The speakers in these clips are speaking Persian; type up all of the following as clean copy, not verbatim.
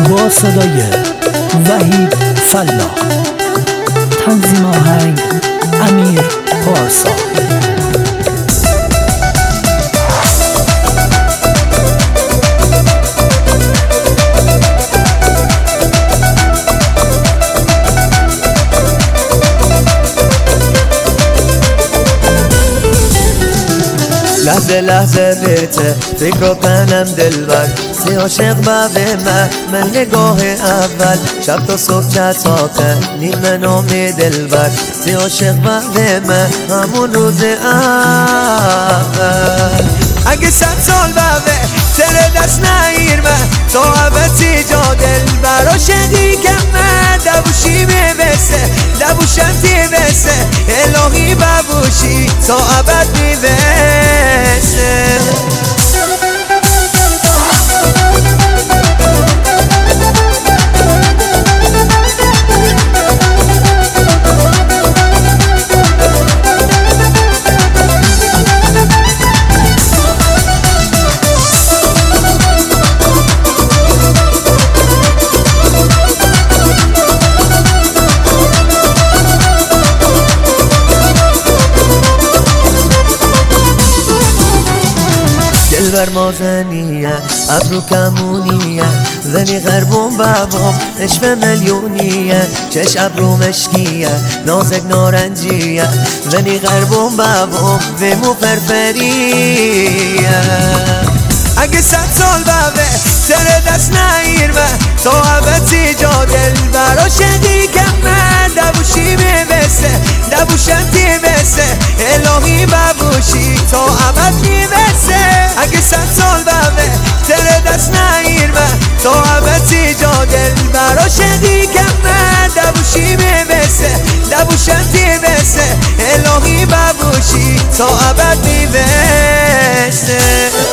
با صدای وحید فلاح، تنظیم آهنگ امیر پارسا. لحظه لحظه برته فکر و پنم دلبر سی عاشق به من نگاه اول شب تا صبح چتاته نیمه نامی دلبر سی عاشق به من همون روز اول اگه 100 سال بوه تر دست نگیر من تا عبتی جا دلبر عاشقی که من دبوشی میبسه دبوشم تیبسه الهی ببوشی تا عبد میبسه دلبر مازنیه ابرو کمونیه زنی غربون بابام عشق میلیونیه چش ابرو مشکیه نازک نارنجیه زنی غربون بابام ویمو فرفریه اگه 100 سال بوه سر دست نگیر من تا عبتی جا دلبر عاشقی که من دبوشی میبسه دبوشم تیبسه الهی ببوشی تا عبد میبسه اگه 100 سال بوه سر دست نگیر من تا عبتی جا دلبر عاشقی که من دبوشی میبسه دبوشم تیبسه الهی ببوشی تا عبد میبسه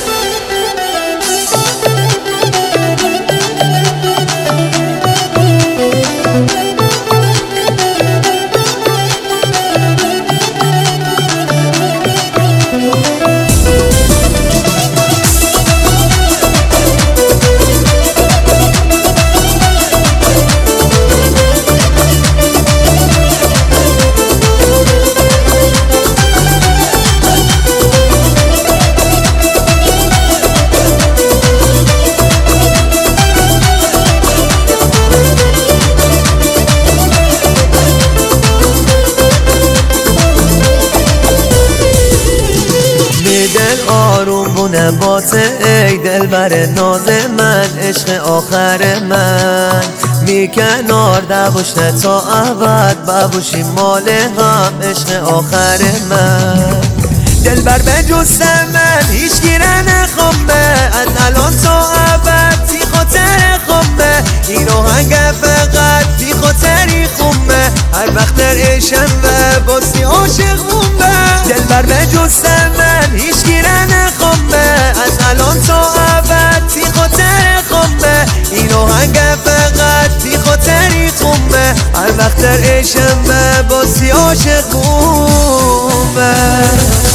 دل آروم بونه باته ای دل بر ناز من عشق آخر من می کنار دبوشنه تا عبد ببوشی مال هم عشق آخر من دل بر به جست من هیچ گیره نخوامه از الان تا عبد تی خاطر خوامه این آهنگ فقط تی خاطری خومه هر وقت در عشم و باسی عاشق مومه دل بر به جست من هیچ گیره نخوامه از الان تا عبد تی خاطر خوامه این آهنگ فقط تی خاطری خومه هر وقت در عشم و باسی عاشق مومه